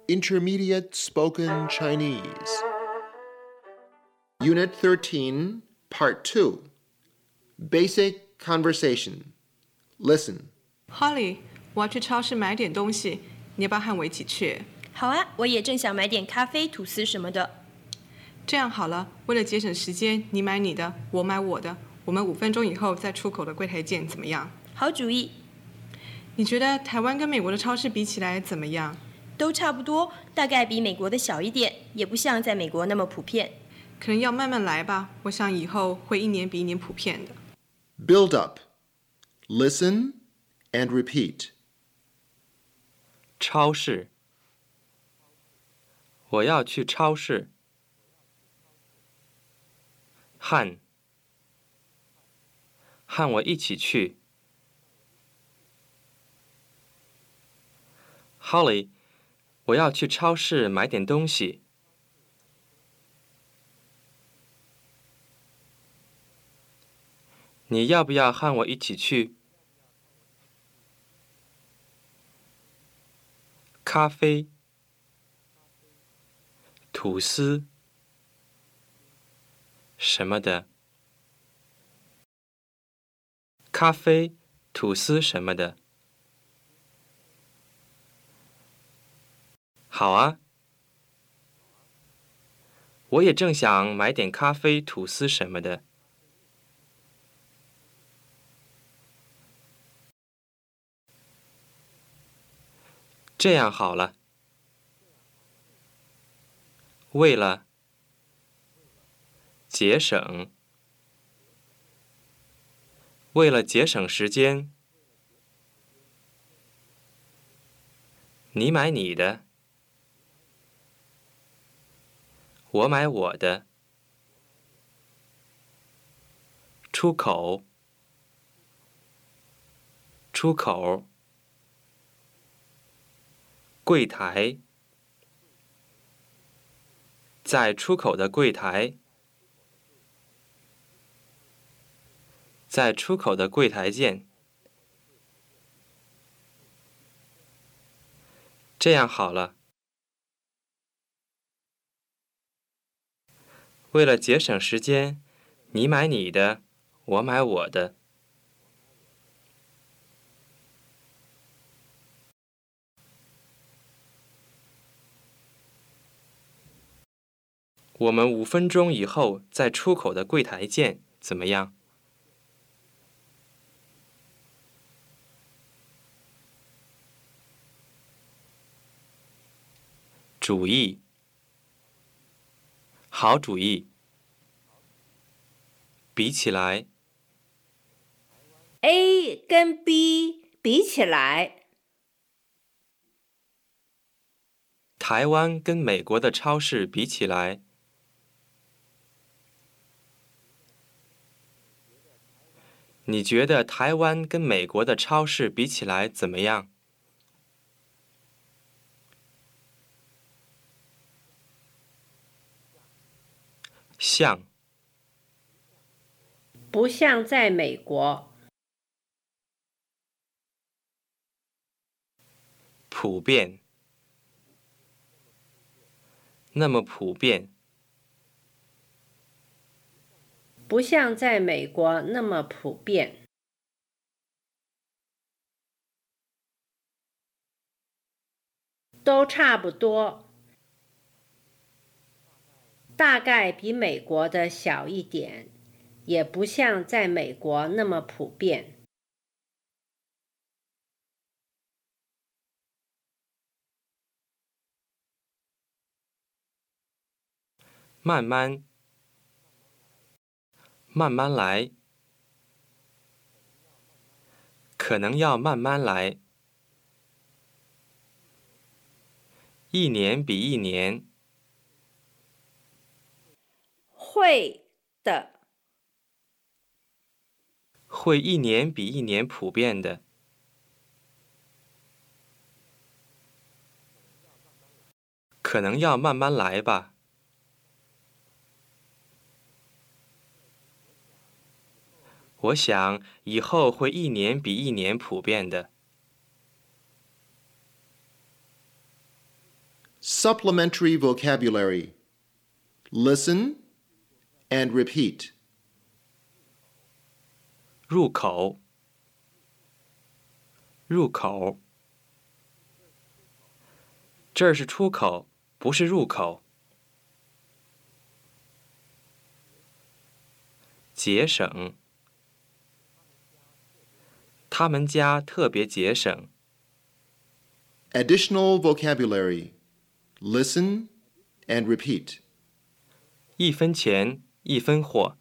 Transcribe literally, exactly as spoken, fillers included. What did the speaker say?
Intermediate Spoken Chinese. Unit thirteen, Part two. Basic Conversation. Listen. Holly, 我要去超市买点东西，你要不要和我一起去？ 好啊，我也正想买点咖啡、吐司什么的。 这样好了，为了节省时间，你买你的，我买我的，我们五分钟以后在出口的柜台见，怎么样？ 好主意。 你觉得台湾跟美国的超市比起来怎么样？ 都差不多，大概比美国的小一点，也不像在美国那么普遍。 可能要慢慢来吧，我想以后会一年比一年普遍的。 Build up. Listen and repeat. 超市，我要去超市。和，和我一起去。Holly， 我要去超市买点东西。你要不要和我一起去？咖啡、吐司什么的。咖啡、吐司什么的。好啊，我也正想买点咖啡、吐司什么的。这样好了。为了节省，为了节省时间，你买你的，我买我的。出口，出口。柜台，在出口的柜台，在出口的柜台见。这样好了。为了节省时间，你买你的，我买我的。我们五分钟以后在出口的柜台见，怎么样？主意，好主意。比起来 A 跟 B 比起来， 台湾跟美国的超市比起来，你觉得台湾跟美国的超市比起来怎么样？像， 不像在美国。 普遍，那么普遍。 不像在美国那么普遍。都差不多。大概比美国的小一点，也不像在美国那么普遍。 慢慢，慢慢来。可能要慢慢来。一年比一年。 会的。 会一年比一年普遍的。可能要慢慢来吧。我想以后会一年比一年普遍的。 Supplementary vocabulary. Listen and repeat. 入口，入口。这儿是出口，不是入口。节省，他们家特别节省。 Additional vocabulary. Listen and repeat. 一分钱一分货。